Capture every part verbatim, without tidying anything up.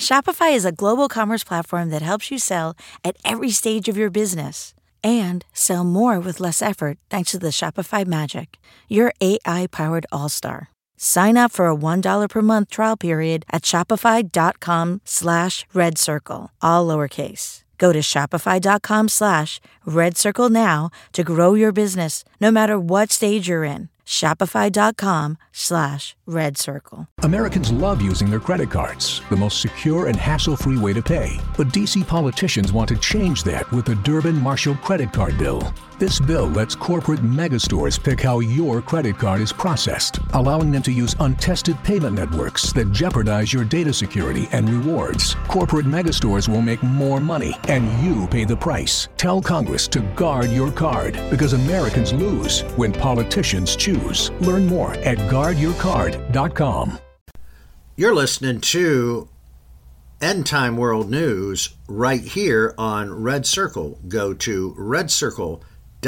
Shopify is a global commerce platform that helps you sell at every stage of your business and sell more with less effort thanks to the Shopify Magic, your A I-powered all-star. Sign up for a one dollar per month trial period at shopify.com slash red circle, all lowercase. Go to shopify.com slash red circle now to grow your business no matter what stage you're in. Shopify.com slash red circle. Americans love using their credit cards, the most secure and hassle-free way to pay. But D C politicians want to change that with the Durbin-Marshall credit card bill. This bill lets corporate megastores pick how your credit card is processed, allowing them to use untested payment networks that jeopardize your data security and rewards. Corporate megastores will make more money, and you pay the price. Tell Congress to guard your card, because Americans lose when politicians choose. Learn more at guard your card dot com. You're listening to End Time World News right here on Red Circle. Go to redcircle.com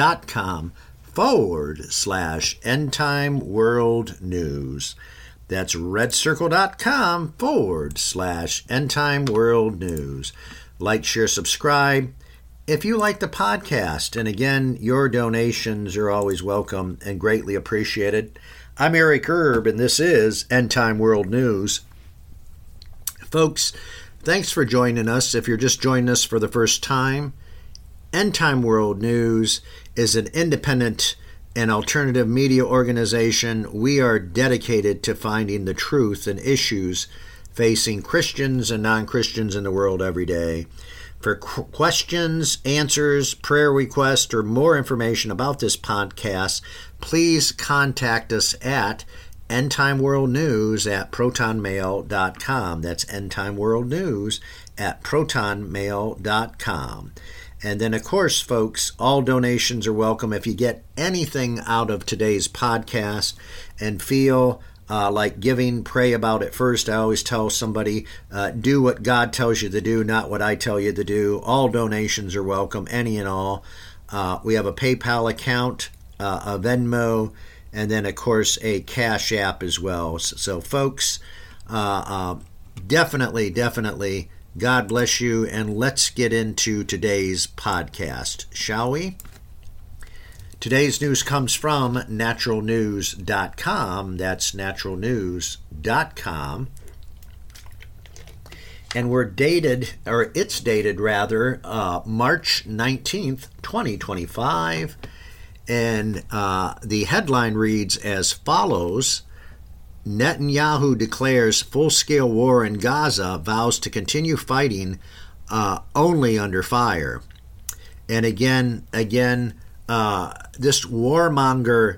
forward slash End Time World News. That's redcircle.com forward slash End Time World News. Like, share, subscribe. If you like the podcast, and again, your donations are always welcome and greatly appreciated. I'm Eric Erb, and this is End Time World News. Folks, thanks for joining us. If you're just joining us for the first time, End Time World News is an independent and alternative media organization. We are dedicated to finding the truth and issues facing Christians and non-Christians in the world every day. For qu- questions, answers, prayer requests, or more information about this podcast, please contact us at endtimeworldnews at protonmail dot com. That's endtimeworldnews at protonmail dot com. And then, of course, folks, all donations are welcome. If you get anything out of today's podcast and feel uh, like giving, pray about it first. I always tell somebody, uh, do what God tells you to do, not what I tell you to do. All donations are welcome, any and all. Uh, we have a PayPal account, uh, a Venmo, and then, of course, a Cash App as well. So, so folks, uh, uh, definitely, definitely, God bless you, and let's get into today's podcast, shall we? Today's news comes from natural news dot com. That's natural news dot com. And we're dated, or it's dated rather, uh, March nineteenth, twenty twenty-five. And uh, the headline reads as follows: Netanyahu declares full-scale war in Gaza, vows to continue fighting uh, only under fire. And again, again, uh, this warmonger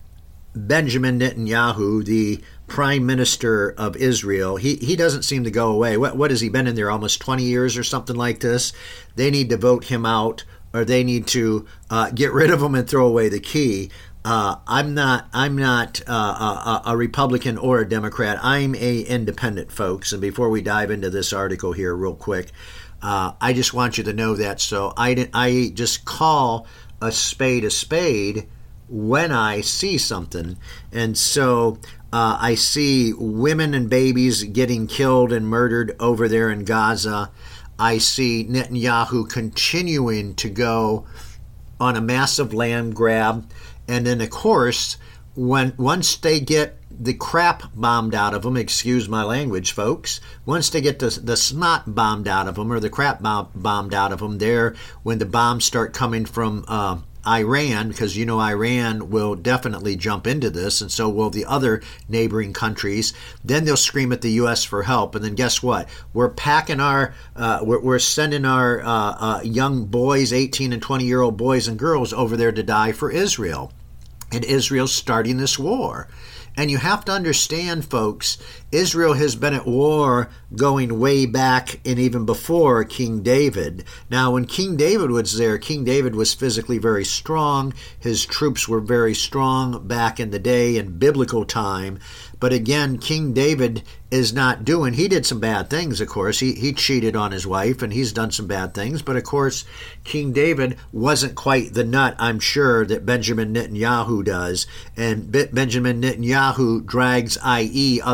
Benjamin Netanyahu, the prime minister of Israel, he, he doesn't seem to go away. What, what has he been in there, almost twenty years or something like this? They need to vote him out, or they need to uh, get rid of him and throw away the key. Uh, I'm not. I'm not uh, a, a Republican or a Democrat. I'm a independent, folks. And before we dive into this article here, real quick, uh, I just want you to know that. So I I just call a spade a spade when I see something, and so uh, I see women and babies getting killed and murdered over there in Gaza. I see Netanyahu continuing to go on a massive land grab. And then, of course, when once they get the crap bombed out of them, excuse my language, folks, once they get the, the snot bombed out of them, or the crap bomb, bombed out of them, there, when the bombs start coming from uh, Iran, because you know Iran will definitely jump into this, and so will the other neighboring countries, then they'll scream at the U S for help. And then guess what? We're packing our, uh, we're, we're sending our uh, uh, young boys, eighteen and twenty-year-old boys and girls over there to die for Israel. And Israel's starting this war. And you have to understand, folks, Israel has been at war going way back and even before King David. Now, when King David was there, King David was physically very strong. His troops were very strong back in the day in biblical time. But again, King David is not doing, he did some bad things, of course. He he cheated on his wife, and he's done some bad things. But of course, King David wasn't quite the nut, I'm sure, that Benjamin Netanyahu does. And Benjamin Netanyahu drags, that is other countries,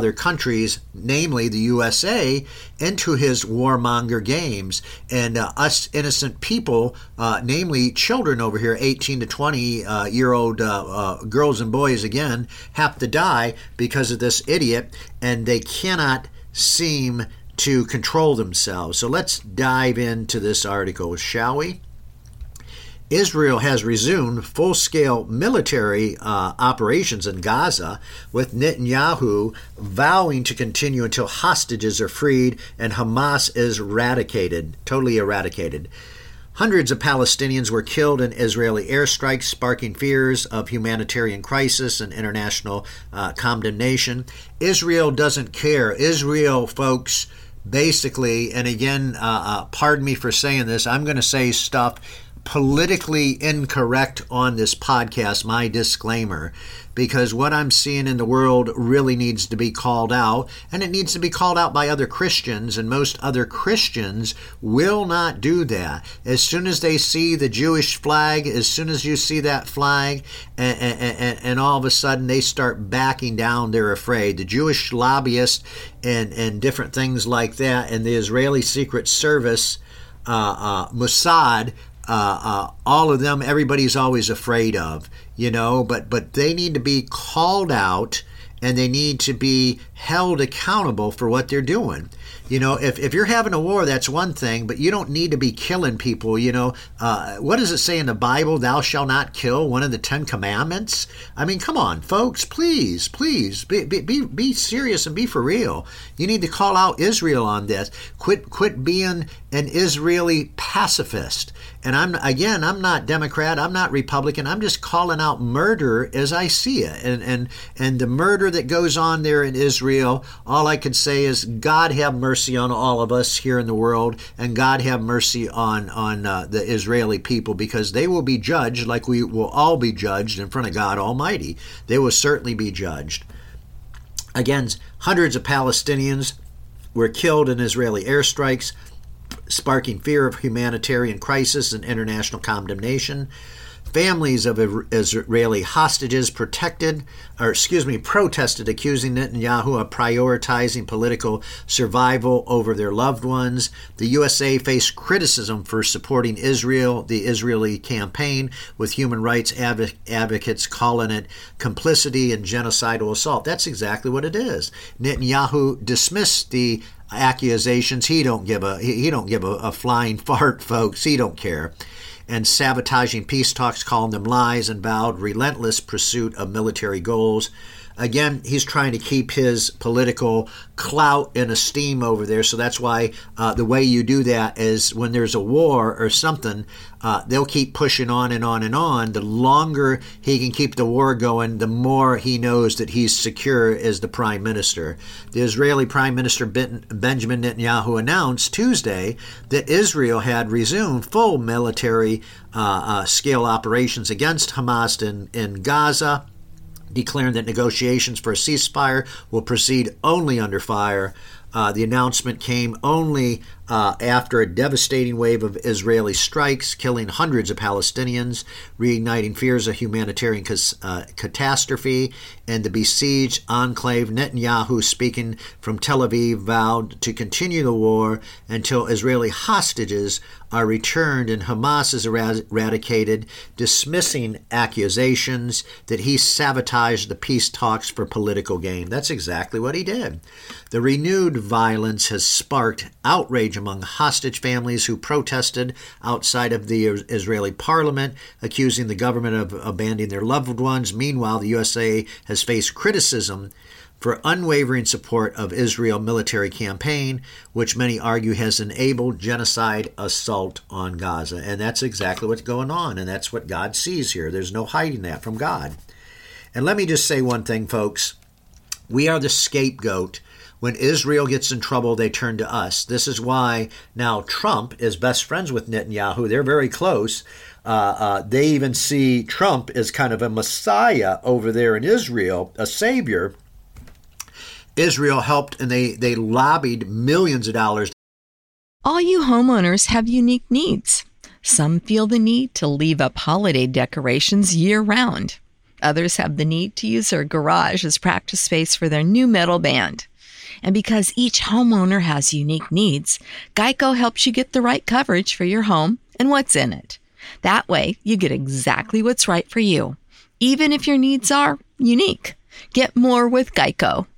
countries, namely the U S A, into his warmonger games. And uh, us innocent people, uh, namely children over here, eighteen to twenty uh, year old uh, uh, girls and boys again, have to die because of this idiot, and they cannot seem to control themselves. So let's dive into this article, shall we? Israel has resumed full-scale military uh, operations in Gaza, with Netanyahu vowing to continue until hostages are freed and Hamas is eradicated, totally eradicated. Hundreds of Palestinians were killed in Israeli airstrikes, sparking fears of humanitarian crisis and international uh, condemnation. Israel doesn't care. Israel, folks, basically, and again, uh, uh, pardon me for saying this, I'm going to say stuff politically incorrect on this podcast, my disclaimer, because what I'm seeing in the world really needs to be called out, and it needs to be called out by other Christians, and most other Christians will not do that. As soon as they see the Jewish flag, as soon as you see that flag, and, and, and all of a sudden they start backing down, they're afraid. The Jewish lobbyists and, and different things like that, and the Israeli Secret Service, uh, uh, Mossad, Uh, uh, all of them, everybody's always afraid of, you know, but, but they need to be called out, and they need to be held accountable for what they're doing. You know, if, if you're having a war, that's one thing, but you don't need to be killing people, you know. Uh, what does it say in the Bible? Thou shalt not kill, one of the Ten Commandments? I mean, come on, folks, please, please, be, be, be serious and be for real. You need to call out Israel on this. Quit, quit being an Israeli pacifist. And I'm, again, I'm not Democrat, I'm not Republican, I'm just calling out murder as I see it. And, and, and the murder that goes on there in Israel, all I could say is God have mercy on all of us here in the world, and God have mercy on, on uh, the Israeli people, because they will be judged like we will all be judged in front of God Almighty. They will certainly be judged. Again, hundreds of Palestinians were killed in Israeli airstrikes, sparking fear of humanitarian crisis and international condemnation. Families of Israeli hostages protected, or excuse me, protested, accusing Netanyahu of prioritizing political survival over their loved ones. The U S A faced criticism for supporting Israel, the Israeli campaign, with human rights adv- advocates calling it complicity in genocidal assault. That's exactly what it is. Netanyahu dismissed the accusations. He don't give a he don't give a, a flying fart, folks. He don't care. And sabotaging peace talks, calling them lies, and vowed relentless pursuit of military goals. Again, he's trying to keep his political clout and esteem over there. So that's why uh, the way you do that is when there's a war or something, uh, they'll keep pushing on and on and on. The longer he can keep the war going, the more he knows that he's secure as the prime minister. The Israeli Prime Minister ben- Benjamin Netanyahu announced Tuesday that Israel had resumed full military uh, uh, scale operations against Hamas in, in Gaza, declaring that negotiations for a ceasefire will proceed only under fire. Uh, the announcement came only uh, after a devastating wave of Israeli strikes, killing hundreds of Palestinians, reigniting fears of humanitarian cas- uh, catastrophe, and the besieged enclave. Netanyahu, speaking from Tel Aviv, vowed to continue the war until Israeli hostages are returned and Hamas is eradicated, dismissing accusations that he sabotaged the peace talks for political gain. That's exactly what he did. The renewed violence has sparked outrage among hostage families who protested outside of the Israeli parliament, accusing the government of abandoning their loved ones. Meanwhile, the U S A has faced criticism for unwavering support of Israel's military campaign, which many argue has enabled genocide assault on Gaza. And that's exactly what's going on, and that's what God sees here. There's no hiding that from God. And let me just say one thing, folks. We are the scapegoat. When Israel gets in trouble, they turn to us. This is why now Trump is best friends with Netanyahu. They're very close. Uh, uh, they even see Trump as kind of a messiah over there in Israel, a savior. Israel helped, and they, they lobbied millions of dollars. All you homeowners have unique needs. Some feel the need to leave up holiday decorations year-round. Others have the need to use their garage as practice space for their new metal band. And because each homeowner has unique needs, Geico helps you get the right coverage for your home and what's in it. That way, you get exactly what's right for you, even if your needs are unique. Get more with Geico.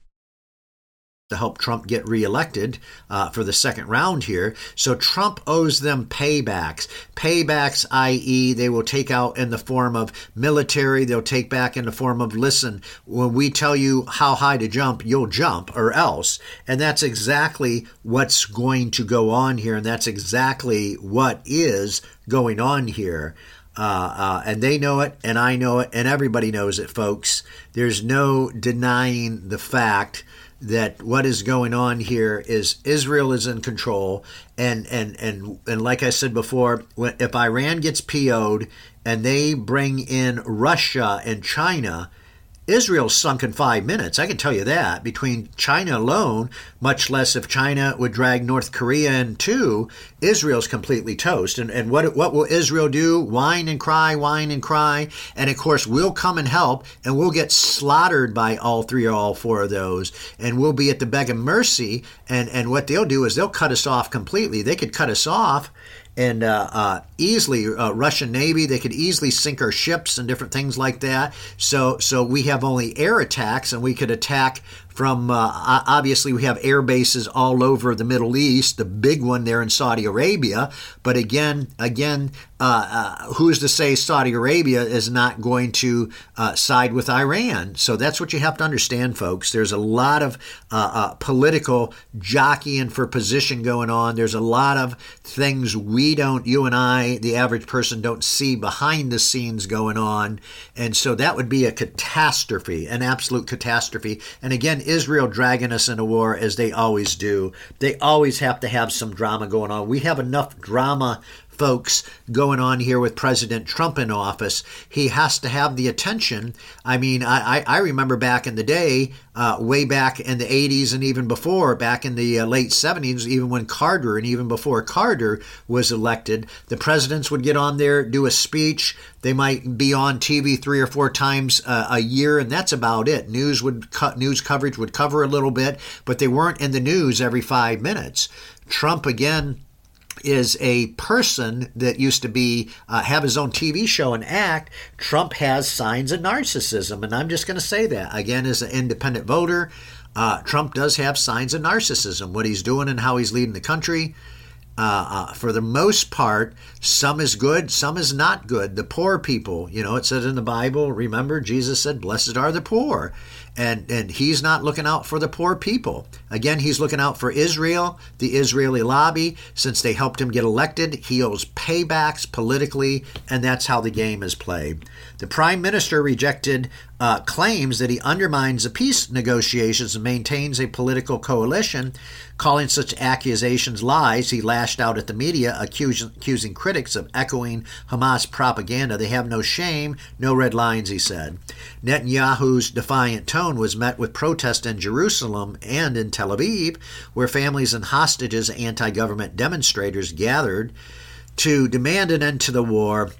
To help Trump get reelected uh, for the second round here. So Trump owes them paybacks. Paybacks, that is they will take out in the form of military. They'll take back in the form of, listen, when we tell you how high to jump, you'll jump or else. And that's exactly what's going to go on here. And that's exactly what is going on here. Uh, uh, and they know it, and I know it, and everybody knows it, folks. There's no denying the fact that what is going on here is Israel is in control. And, and, and, and like I said before, if Iran gets P O'd and they bring in Russia and China, Israel's sunk in five minutes. I can tell you that. Between China alone, much less if China would drag North Korea in too, Israel's completely toast. And, and what, what will Israel do? Whine and cry, whine and cry. And of course, we'll come and help, and we'll get slaughtered by all three or all four of those. And we'll be at the beg and mercy. And, and what they'll do is they'll cut us off completely. They could cut us off. And uh, uh, easily, uh, Russian Navy, they could easily sink our ships and different things like that. So so we have only air attacks, and we could attack from, uh, obviously, we have air bases all over the Middle East, the big one there in Saudi Arabia. But again, again, uh, uh, who's to say Saudi Arabia is not going to uh, side with Iran? So that's what you have to understand, folks. There's a lot of uh, uh, political jockeying for position going on. There's a lot of things we don't, you and I, the average person, don't see behind the scenes going on. And so that would be a catastrophe, an absolute catastrophe. And again, Israel dragging us into war as they always do. They always have to have some drama going on. We have enough drama, folks, going on here with President Trump in office. He has to have the attention. I mean, I, I remember back in the day, uh, way back in the eighties and even before, back in the uh, late seventies, even when Carter and even before Carter was elected, the presidents would get on there, do a speech. They might be on T V three or four times uh, a year, and that's about it. News would cut, news coverage would cover a little bit, but they weren't in the news every five minutes. Trump, again, is a person that used to be uh, have his own T V show and act. Trump has signs of narcissism, and I'm just going to say that again as an independent voter. Uh, Trump does have signs of narcissism. What he's doing and how he's leading the country. Uh, uh, for the most part, some is good, some is not good. The poor people, you know, it says in the Bible, remember, Jesus said, blessed are the poor. And and he's not looking out for the poor people. Again, he's looking out for Israel, the Israeli lobby. Since they helped him get elected, he owes paybacks politically, and that's how the game is played. The prime minister rejected uh, claims that he undermines the peace negotiations and maintains a political coalition. Calling such accusations lies, he lashed out at the media, accusing, accusing critics of echoing Hamas propaganda. They have no shame, no red lines, he said. Netanyahu's defiant tone was met with protest in Jerusalem and in Tel Aviv, where families and hostages, anti-government demonstrators gathered to demand an end to the war.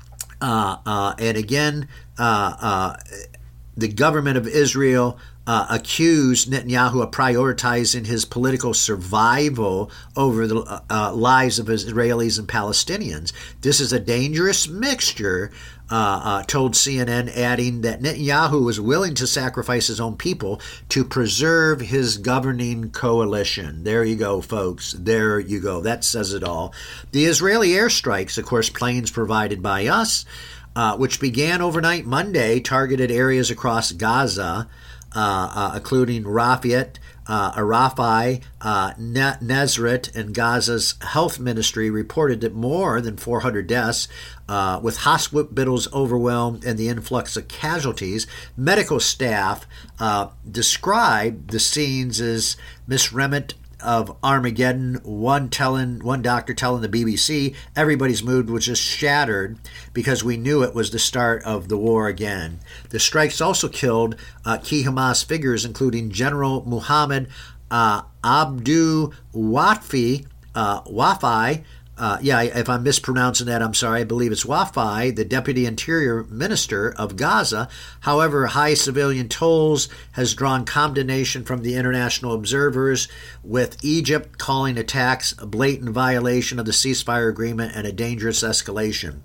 Uh, uh, and again, uh, uh, the government of Israel uh, accused Netanyahu of prioritizing his political survival over the uh, lives of Israelis and Palestinians. This is a dangerous mixture, uh, uh, told C N N, adding that Netanyahu was willing to sacrifice his own people to preserve his governing coalition. There you go, folks. There you go. That says it all. The Israeli airstrikes, of course, planes provided by us, Uh, which began overnight Monday, targeted areas across Gaza, uh, uh, including Rafah, uh, Rafah, uh, Nazareth, and Gaza's health ministry reported that more than four hundred deaths, uh, with hospitals overwhelmed and the influx of casualties. Medical staff uh, described the scenes as misremit of Armageddon. One telling, one doctor telling the B B C, everybody's mood was just shattered because we knew it was the start of the war again. The strikes also killed uh, key Hamas figures, including General Muhammad uh, Abdul Wafi, uh, Wafi Uh, yeah, if I'm mispronouncing that, I'm sorry. I believe it's Wafai, the Deputy Interior Minister of Gaza. However, high civilian tolls has drawn condemnation from the international observers, with Egypt calling attacks a blatant violation of the ceasefire agreement and a dangerous escalation.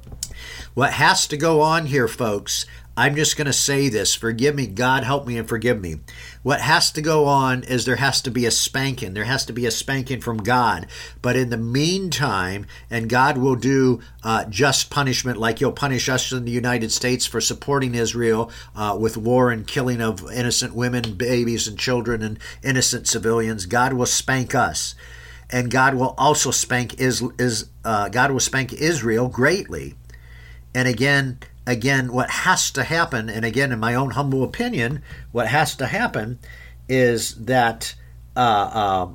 What has to go on here, folks, I'm just going to say this. Forgive me. God help me and forgive me. What has to go on is there has to be a spanking. There has to be a spanking from God. But in the meantime, and God will do uh, just punishment, like he'll punish us in the United States for supporting Israel uh, with war and killing of innocent women, babies, and children and innocent civilians. God will spank us. And God will also spank is, is uh, God will spank Israel greatly. And again, Again, what has to happen, and again, in my own humble opinion, what has to happen is that uh, uh,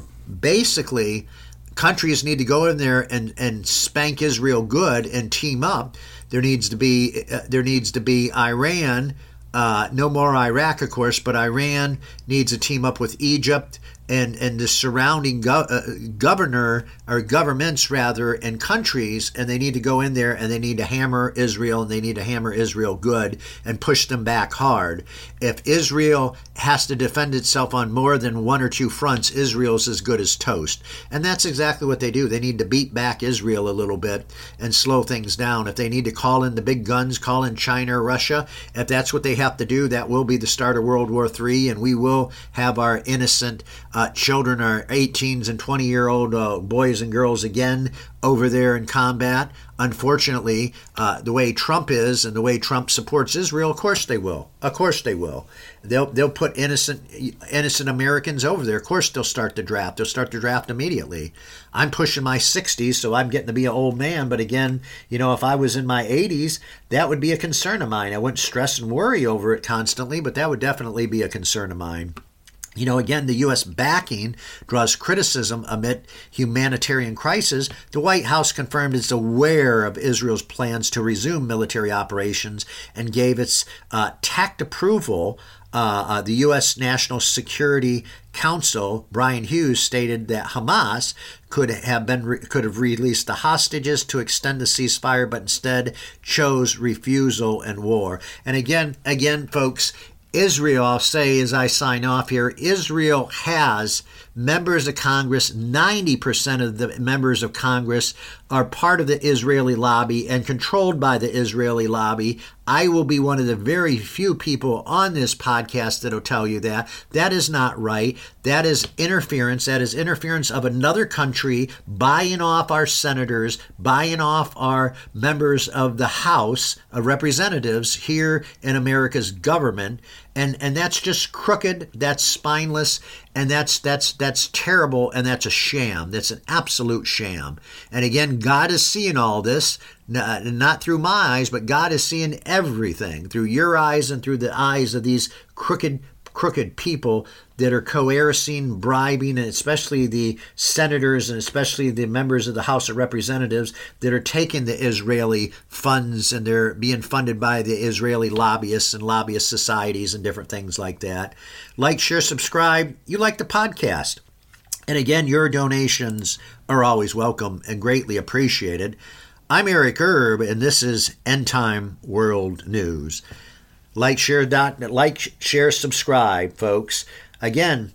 basically countries need to go in there and, and spank Israel good and team up. There needs to be uh, there needs to be Iran, uh, no more Iraq, of course, but Iran needs to team up with Egypt and and the surrounding go- uh, governor or governments rather and countries, and they need to go in there and they need to hammer Israel, and they need to hammer Israel good and push them back hard. If Israel has to defend itself on more than one or two fronts, Israel's as good as toast. And that's exactly what they do. They need to beat back Israel a little bit and slow things down. If they need to call in the big guns, call in China or Russia, if that's what they have to do, that will be the start of World War Three, and we will have our innocent Uh, children, our eighteens and twenty-year-old uh, boys and girls again over there in combat. Unfortunately, uh, the way Trump is and the way Trump supports Israel, of course they will. Of course they will. They'll they'll put innocent innocent Americans over there. Of course they'll start the draft. They'll start the draft immediately. I'm pushing my sixties, so I'm getting to be an old man. But again, you know, if I was in my eighties, that would be a concern of mine. I wouldn't stress and worry over it constantly, but that would definitely be a concern of mine. You know, again, the U S backing draws criticism amid humanitarian crisis. The White House confirmed it's aware of Israel's plans to resume military operations and gave its uh, tact approval. Uh, uh, the U S National Security Council, Brian Hughes, stated that Hamas could have been re- could have released the hostages to extend the ceasefire, but instead chose refusal and war. And again, again, folks, Israel, I'll say as I sign off here, Israel has members of Congress. ninety percent of the members of Congress are part of the Israeli lobby and controlled by the Israeli lobby. I will be one of the very few people on this podcast that will tell you that. That is not right. That is interference. That is interference of another country buying off our senators, buying off our members of the House of Representatives here in America's government. And and that's just crooked, that's spineless, and that's that's that's terrible, and that's a sham. That's an absolute sham. And again, God is seeing all this, not through my eyes, but God is seeing everything through your eyes and through the eyes of these crooked crooked people that are coercing, bribing, and especially the senators and especially the members of the House of Representatives that are taking the Israeli funds, and they're being funded by the Israeli lobbyists and lobbyist societies and different things like that. Like, share, subscribe. You like the podcast. And again, your donations are always welcome and greatly appreciated. I'm Eric Erb, and this is End Time World News. Like, share, dot, like, share, subscribe, folks. Again,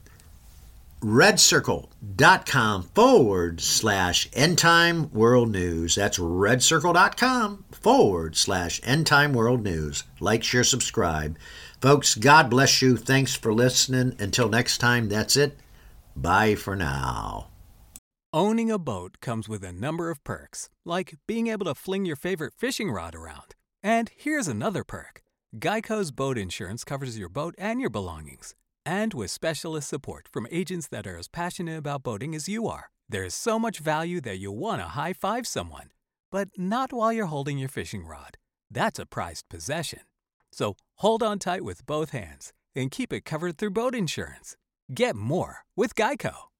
redcircle.com forward slash End Time World News. That's redcircle.com forward slash End Time World News. Like, share, subscribe. Folks, God bless you. Thanks for listening. Until next time, that's it. Bye for now. Owning a boat comes with a number of perks, like being able to fling your favorite fishing rod around. And here's another perk. Geico's boat insurance covers your boat and your belongings. And with specialist support from agents that are as passionate about boating as you are, there's so much value that you'll want to high-five someone. But not while you're holding your fishing rod. That's a prized possession. So hold on tight with both hands and keep it covered through boat insurance. Get more with Geico.